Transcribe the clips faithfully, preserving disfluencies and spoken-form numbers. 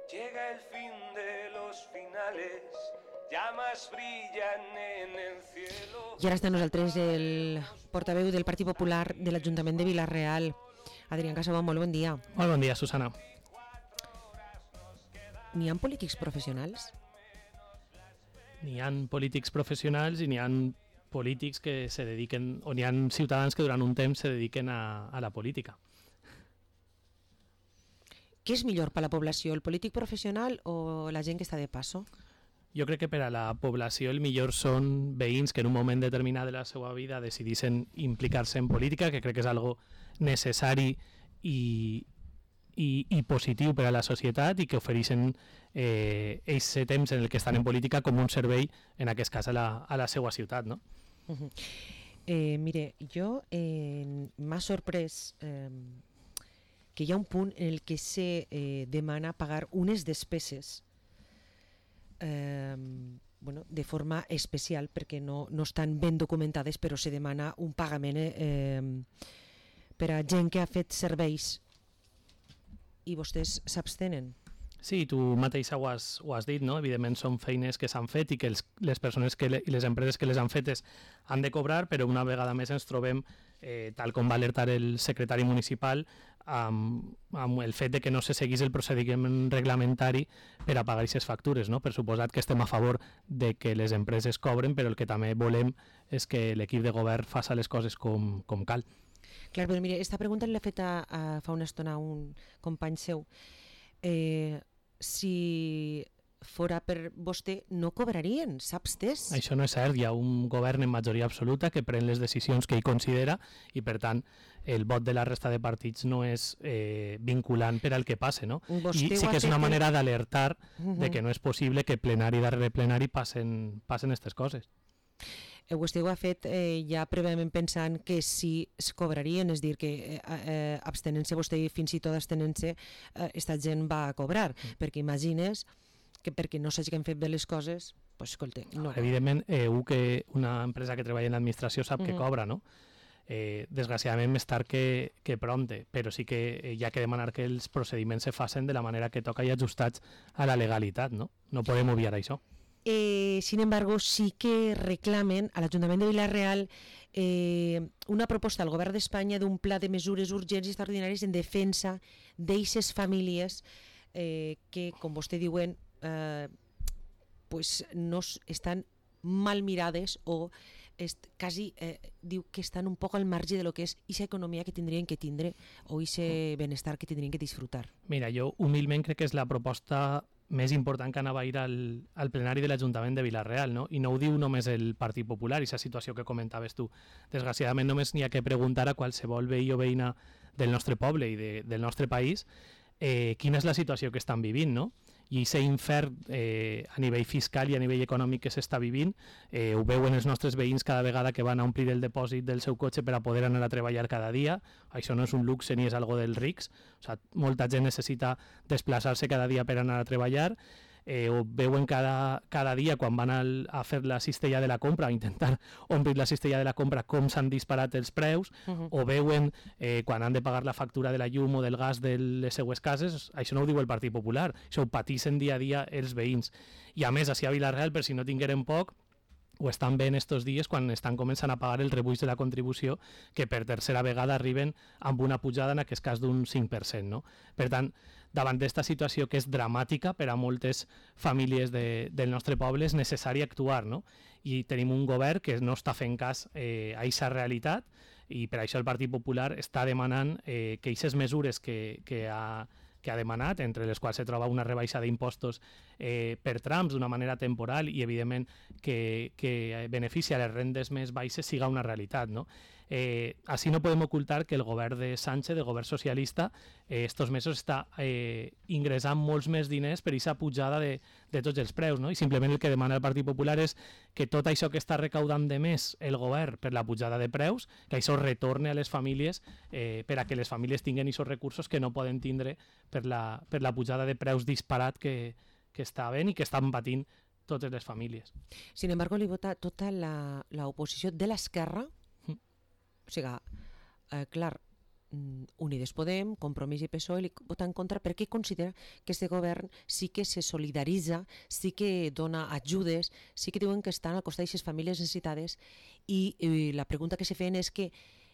Llega el fin de los finales, llamas brillan en el cielo. I ara està amb nosaltres el portaveu del Partit Popular de l'Ajuntament de Vila-real, Adrián Casabó. Molt bon dia. Molt bon dia, Susana. N'hi ha polítics professionals? N'hi ha polítics professionals i n'hi ha polítics que se dediquen, o n'hi ha ciutadans que durant un temps se dediquen a, a la política. Què és millor per a la població, el polític professional o la gent que està de passo? Jo crec que per a la població el millor són veïns que en un moment determinat de la seva vida decidissin implicar-se en política, que crec que és algo necessari i, i, i positiu per a la societat i que ofereixen eh, aquest temps en el que estan en política com un servei, en aquest cas a la, a la seva ciutat, no? Uh-huh. eh, mire, jo eh, m'ha sorprès eh, que hi ha un punt en el que se eh, demana pagar unes despeses eh, bueno, de forma especial perquè no, no estan ben documentades, però se demana un pagament eh, per a gent que ha fet serveis i vostès s'abstenen. Sí, tu mateixa ho has, ho has dit, no? Evidentment són feines que s'han fet i que els, les persones que le, i les empreses que les han fetes han de cobrar, però una vegada més ens trobem, eh, tal com va alertar el secretari municipal, amb, amb el fet de que no se seguís el procediment reglamentari per a pagar aquestes factures, no? Per suposat que estem a favor de que les empreses cobren, però el que també volem és que l'equip de govern faci les coses com, com cal. Clar, però mire, esta pregunta l'ha fet a, a, fa una estona a un company seu. Eh, si fora per vostè no cobrarien, saps tès? Això no és cert, hi ha un govern en majoria absoluta que pren les decisions que ell considera i per tant el vot de la resta de partits no és eh, vinculant per al que passe, no? Vostè I sí que és una manera d'alertar uh-huh. de que no és possible que plenari darrere plenari passen passen aquestes coses. Vostè ho ha fet eh, ja prèviament pensant que si es cobrarien, és dir, que eh, eh, abstenent-se vostè i fins i tot abstenent-se eh, esta gent va a cobrar, mm. perquè imagines que perquè no s'hagin fet bé les coses, pues, escolta, no. Evidentment, eh, un que una empresa que treballa en l'administració sap mm-hmm. que cobra, no? Eh, desgraciadament més tard que, que prompte, però sí que eh, hi ha que demanar que els procediments se facin de la manera que toca i ajustats a la legalitat, no? No podem obviar això. Eh, sin embargo, sí que reclamen a l'Ajuntament de Vila-real eh, una proposta al Govern d'Espanya d'un pla de mesures urgents i extraordinàries en defensa d'eixes famílies eh, que, com vostè diuen, eh, pues no estan mal mirades o est, quasi eh, diu que estan un poc al marge de lo que és aquesta economia que tindrien que tindre o aquest benestar que tindrien que disfrutar. Mira, jo humilment crec que és la proposta més important que anava a ir al, al plenari de l'Ajuntament de Vila-real, no? I no ho diu només el Partit Popular, aquesta situació que comentaves tu. Desgraciadament només n'hi ha que preguntar a qualsevol veí o veïna del nostre poble i de, del nostre país eh, quina és la situació que estan vivint, no? I aquest infern eh, a nivell fiscal i a nivell econòmic que s'està vivint eh, ho veuen els nostres veïns cada vegada que van a omplir el depòsit del seu cotxe per a poder anar a treballar cada dia. Això no és un luxe ni és algo dels rics, o sigui, molta gent necessita desplaçar-se cada dia per anar a treballar. Eh, ho veuen cada, cada dia quan van al, a fer la cistella de la compra, a intentar omplir la cistella de la compra, com s'han disparat els preus, uh-huh. o veuen eh, quan han de pagar la factura de la llum o del gas de les seues cases. Això no ho diu el Partit Popular, això ho patissen dia a dia els veïns. I a més, així a Vila-real, per si no tingueren poc, ho estan veient estos dies quan estan començant a pagar el rebuig de la contribució, que per tercera vegada arriben amb una pujada, en aquest cas d'un cinc per cent. No? Per tant, davant d'esta situació que és dramàtica per a moltes famílies de, del nostre poble, és necessari actuar, no? I tenim un govern que no està fent cas eh, a aquesta realitat i per això el Partit Popular està demanant eh, que aquestes mesures que, que ha que ha demanat, entre les quals se troba una rebaixa d'impostos eh, per trams d'una manera temporal i evidentment que, que beneficia les rendes més baixes siga una realitat, no? Eh, així no podem ocultar que el govern de Sánchez, el govern socialista, eh, estos mesos està eh, ingressant molts més diners per aquesta pujada de, de tots els preus, no? I simplement el que demana el Partit Popular és que tot això que està recaudant de més el govern per la pujada de preus, que això retorne a les famílies eh, per a que les famílies tinguin aquests recursos que no poden tindre per la, per la pujada de preus disparat que, que està havent i que estan patint totes les famílies. Sin embargo, li vota tota l'oposició de l'esquerra. Mm. O sigui, eh, clar, Unides Podem, Compromís i P S O E li vota en contra perquè considera que aquest govern sí que se solidaritza, sí que dona ajudes, sí que diuen que estan al costat d'aquestes famílies necessitades i, i la pregunta que se feien és que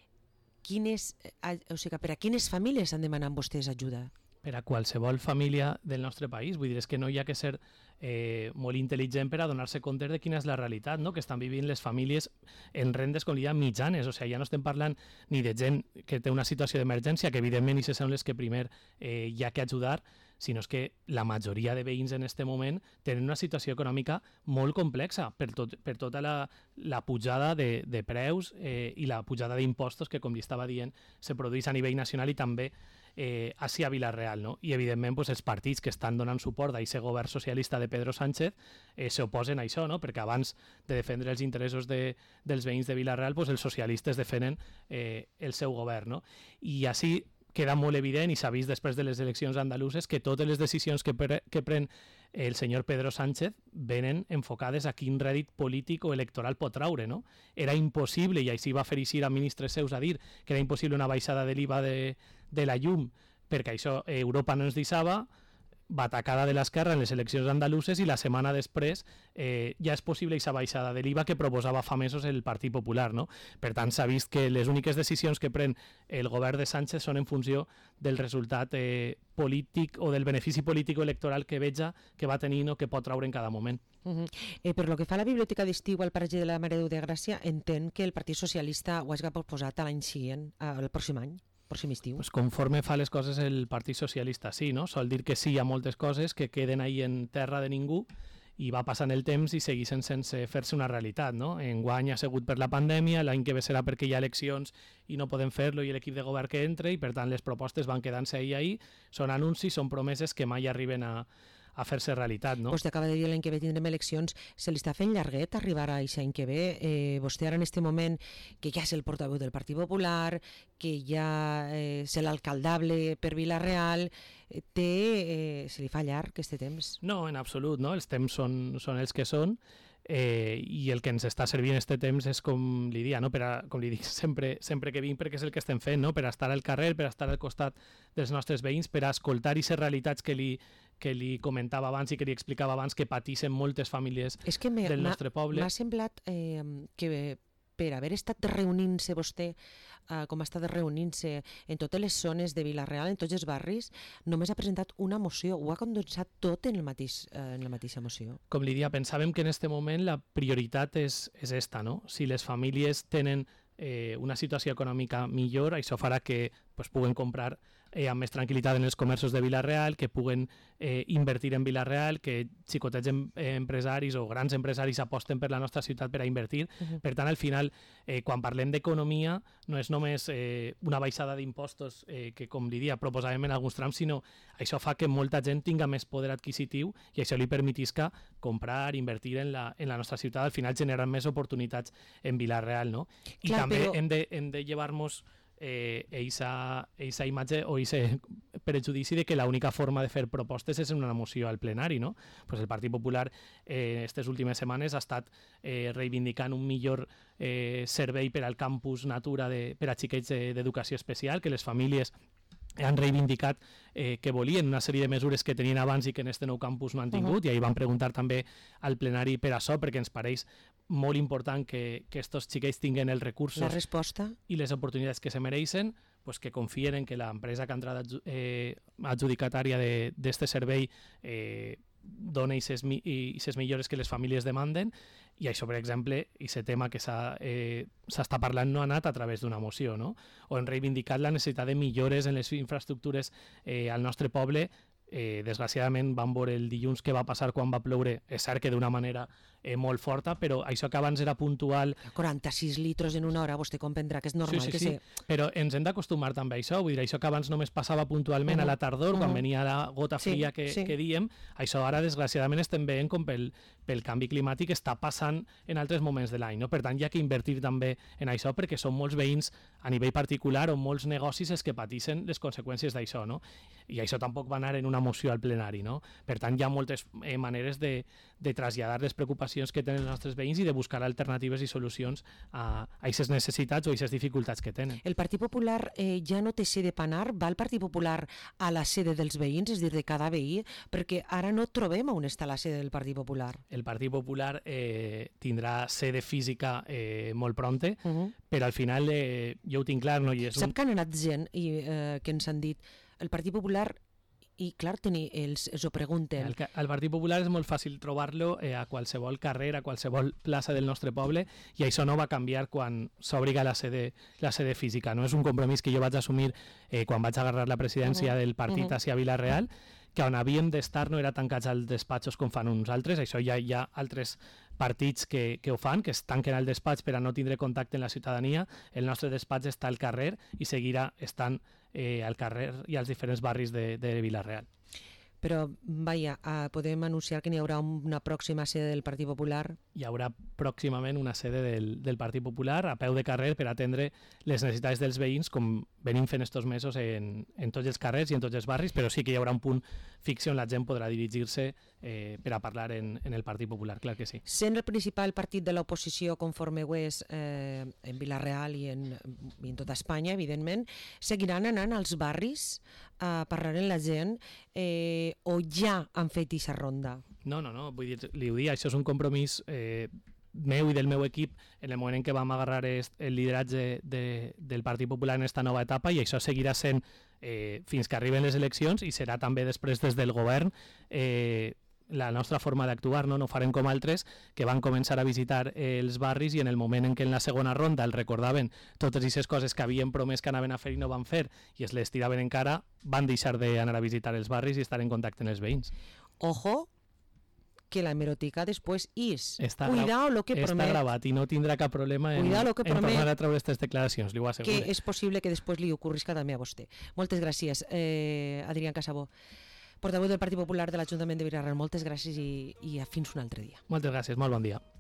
quines, o sigui, per a quines famílies han demanat vostès ajuda? Per a qualsevol família del nostre país. Vull dir, és que no hi ha que ser eh, molt intel·ligent per a donar-se compte de quina és la realitat, no? Que estan vivint les famílies en rendes, com li diuen, mitjanes. O sigui, ja no estem parlant ni de gent que té una situació d'emergència, que evidentment i se són les que primer eh, hi ha que ajudar, sinó és que la majoria de veïns en aquest moment tenen una situació econòmica molt complexa per, tot, per tota la, la pujada de, de preus eh, i la pujada d'impostos que, com li estava dient, se produeix a nivell nacional i també eh, així a Vila-real, no? I evidentment pues, els partits que estan donant suport a aquest govern socialista de Pedro Sánchez eh, s'oposen a això, no? Perquè abans de defendre els interessos de, dels veïns de Vila-real, pues, els socialistes defenen eh, el seu govern, no? I així queda molt evident i s'ha vist després de les eleccions andaluses que totes les decisions que, pre que pren el senyor Pedro Sánchez venen enfocades a quin rèdit polític o electoral pot traure, no? Era impossible, i així va fer-ixir a ministres seus a dir que era impossible una baixada de l'I V A de, de la llum perquè això Europa no ens deixava, batacada de l'esquerra en les eleccions andaluses i la setmana després eh, ja és possible aquesta baixada de l'I V A que proposava fa mesos el Partit Popular, no? Per tant, s'ha vist que les úniques decisions que pren el govern de Sánchez són en funció del resultat eh, polític o del benefici polític o electoral que veja que va tenir o que pot traure en cada moment. Uh -huh. eh, per lo que fa a la biblioteca d'estiu al paratge de la Mare de Déu de Gràcia, entenc que el Partit Socialista ho hagi proposat a l'any següent, el pròxim any. Pròxim estiu. Pues conforme fa les coses el Partit Socialista, sí, no? Sol dir que sí a moltes coses que queden ahí en terra de ningú i va passant el temps i segueixen sense fer-se una realitat, no? Enguany ha sigut per la pandèmia, l'any que ve serà perquè hi ha eleccions i no podem fer-lo i l'equip de govern que entre i per tant les propostes van quedant-se ahí ahí, són anuncis, són promeses que mai arriben a a fer-se realitat, no? Vostè acaba de dir l'any que ve tindrem eleccions, se li està fent llarguet arribar a aquest any que ve. Eh, vostè ara en aquest moment, que ja és el portaveu del Partit Popular, que ja eh, és l'alcaldable per Vila-real, eh, té, eh, se li fa llarg aquest temps? No, en absolut, no? Els temps són, són els que són, eh, i el que ens està servint aquest temps és com li dia, no? Per a, com li dic sempre, sempre que vinc, perquè és el que estem fent, no? Per a estar al carrer, per a estar al costat dels nostres veïns, per a escoltar aquestes realitats que li que li comentava abans i que li explicava abans que patissin moltes famílies és que del nostre poble. M'ha semblat eh, que per haver estat reunint-se vostè, eh, com ha estat reunint-se en totes les zones de Vila-real, en tots els barris, només ha presentat una moció, ho ha condensat tot en, el mateix, eh, en la mateixa moció. Com li dia, pensàvem que en aquest moment la prioritat és, és esta, no? Si les famílies tenen eh, una situació econòmica millor, això farà que pues, puguen comprar eh, amb més tranquil·litat en els comerços de Vila-real, que puguen eh, invertir en Vila-real, que xicotets em, eh, empresaris o grans empresaris aposten per la nostra ciutat per a invertir. Uh-huh. Per tant, al final, eh, quan parlem d'economia, no és només eh, una baixada d'impostos eh, que, com li dia, proposàvem en alguns trams, sinó això fa que molta gent tinga més poder adquisitiu i això li permetisca comprar, invertir en la, en la nostra ciutat, al final generant més oportunitats en Vila-real, no? I Clar, també però... hem de, hem de llevar-nos eh, eixa, eixa imatge o eixe prejudici de que l'única forma de fer propostes és en una moció al plenari, no? Pues el Partit Popular eh, aquestes últimes setmanes ha estat eh, reivindicant un millor eh, servei per al campus Natura de, per a xiquets d'educació especial, que les famílies han reivindicat eh, que volien una sèrie de mesures que tenien abans i que en este nou campus no han tingut, uh-huh. i ahir van preguntar també al plenari per això, perquè ens pareix molt important que, que estos xiquets tinguen els recursos la resposta i les oportunitats que se mereixen, pues que confien en que l'empresa que ha entrat eh, adjudicatària d'este servei eh, dona aquestes millores que les famílies demanden, i això, per exemple, aquest tema que s'està eh, parlant no ha anat a través d'una moció, no? O hem reivindicat la necessitat de millores en les infraestructures eh, al nostre poble. Eh, desgraciadament vam veure el dilluns que va passar quan va ploure, és cert que d'una manera eh, molt forta, però això que abans era puntual... quaranta-sis litros en una hora, vostè comprendrà que és normal sí, sí, que sí. se... Però ens hem d'acostumar també a això, vull dir, això que abans només passava puntualment uh-huh. a la tardor, uh-huh. quan venia la gota fria sí, que, sí. que diem, això ara desgraciadament estem veient com pel, pel canvi climàtic està passant en altres moments de l'any, no? Per tant hi ha que invertir també en això perquè són molts veïns a nivell particular o molts negocis els que pateixen les conseqüències d'això, no? I això tampoc va anar en una moció al plenari, no? Per tant hi ha moltes eh, maneres de, de traslladar les preocupacions preocupacions que tenen els nostres veïns i de buscar alternatives i solucions a aquestes necessitats o a aquestes dificultats que tenen. El Partit Popular eh, ja no té sede Panar, va el Partit Popular a la sede dels veïns, és a dir, de cada veí, perquè ara no trobem on està la sede del Partit Popular. El Partit Popular eh, tindrà sede física eh, molt pronte, uh -huh. però al final eh, jo ho tinc clar, no? I és Sap un... que han anat gent i, eh, que ens han dit el Partit Popular, i clar, teni, els, els ho pregunten. El, el Partit Popular és molt fàcil trobar-lo eh, a qualsevol carrer, a qualsevol plaça del nostre poble, i això no va canviar quan s'obriga la sede, la sede física. No és un compromís que jo vaig assumir eh, quan vaig agarrar la presidència uh -huh. del partit uh -huh. a Vila-real, que on havíem d'estar no era tancats als despatxos com fan uns altres, això ja hi ha altres partits que, que ho fan, que es tanquen al despatx per a no tindre contacte amb la ciutadania. El nostre despatx està al carrer i seguirà estant eh, al carrer i als diferents barris de, de Vila-real. Però, vaja, uh, podem anunciar que n'hi haurà una pròxima sede del Partit Popular? Hi haurà pròximament una sede del, del Partit Popular a peu de carrer per atendre les necessitats dels veïns, com venim fent estos mesos en, en tots els carrers i en tots els barris, però sí que hi haurà un punt fixe on la gent podrà dirigir-se eh, per a parlar en, en el Partit Popular, clar que sí. Sent el principal partit de l'oposició conforme ho és eh, en Vila-real i en, i en tota Espanya, evidentment, seguiran anant als barris a parlar amb la gent eh, o ja han fet aquesta ronda? No, no, no, vull dir, li ho dic, això és un compromís eh, meu i del meu equip en el moment en què vam agarrar el lideratge de, del Partit Popular en aquesta nova etapa, i això seguirà sent eh, fins que arriben les eleccions i serà també després des del govern eh, la nostra forma d'actuar, no? No farem com altres que van començar a visitar eh, els barris i en el moment en què en la segona ronda els recordaven totes aquestes coses que havien promès que anaven a fer i no van fer i es les tiraven encara, van deixar d'anar a visitar els barris i estar en contacte amb els veïns. Ojo, que la hemeroteca després és. Està Cuidao lo que està promet. Està gravat i no tindrà cap problema en, Cuidao lo que en promet, tornar a treure aquestes declaracions, li ho asseguro. Que és possible que després li ocorrisca també a vostè. Moltes gràcies, eh, Adrián Casabó, portaveu del Partit Popular de l'Ajuntament de Vila-real. Moltes gràcies i, i fins un altre dia. Moltes gràcies, molt bon dia.